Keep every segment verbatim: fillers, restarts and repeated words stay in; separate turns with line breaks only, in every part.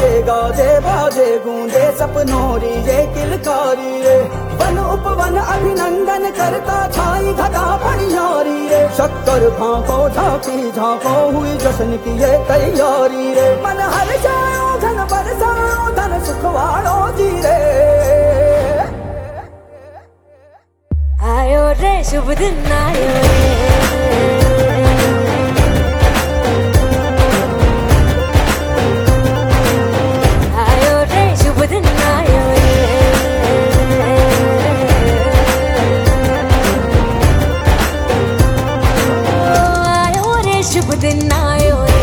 बाजे गाजे बाजे गूंजे सपनों री ये किलकारी रे। वन उपवन अभिनंदन करता छाई घटा पनियारी रे। शक्कर भांको झांकी झांको हुई जश्न की ये तैयारी रे। मन हर जाओ धन बरसाओ धन सुखवाड़ो जी रे।
आयो रे शुभ दिन आयो रे। आयो रे शुभ दिन आयो रे। आयो रे शुभ दिन आयो रे।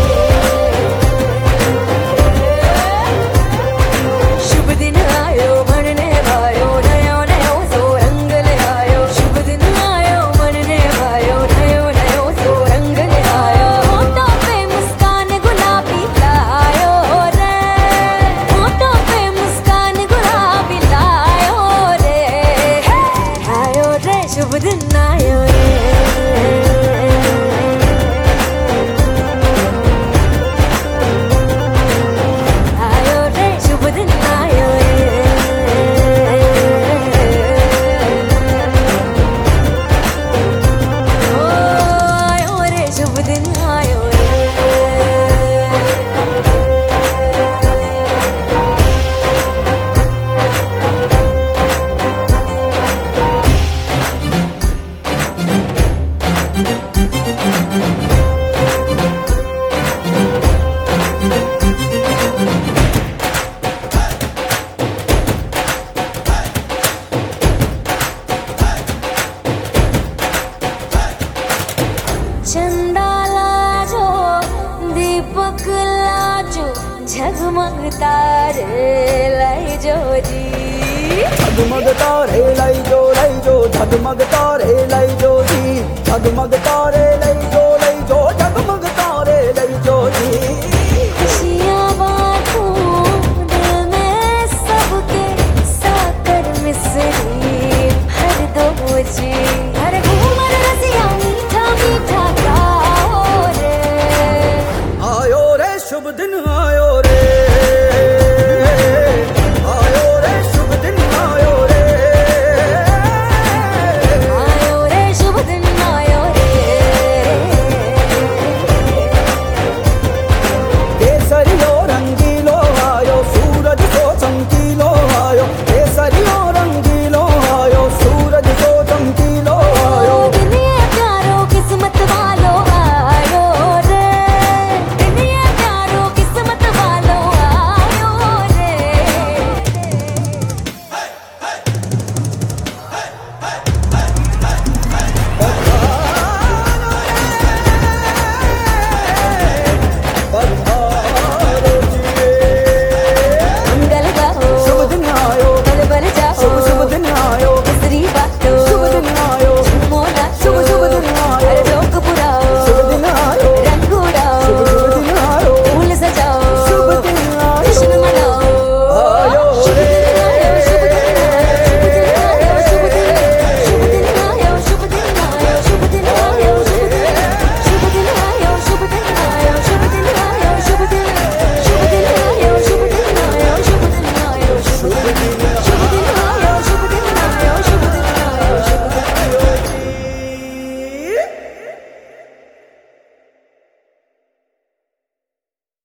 शुभ दिन आयो बनने भायो नयो नयो सो रंग ले आयो। शुभ दिन आयो बनने भायो नयो नयो सो रंग ले आयो। होठों पे मुस्कान गुलाबी लायो रे। होठों पे मुस्कान गुलाबी लायो रे। आयो रे शुभ दिन आयो रे। चंदा लाजो दीपक लाजो झगमग तारे लाई जो जी।
झगमग तारे लाई जो लाई जो झगमग तारे लाई जो जी। झगमग तारे लाई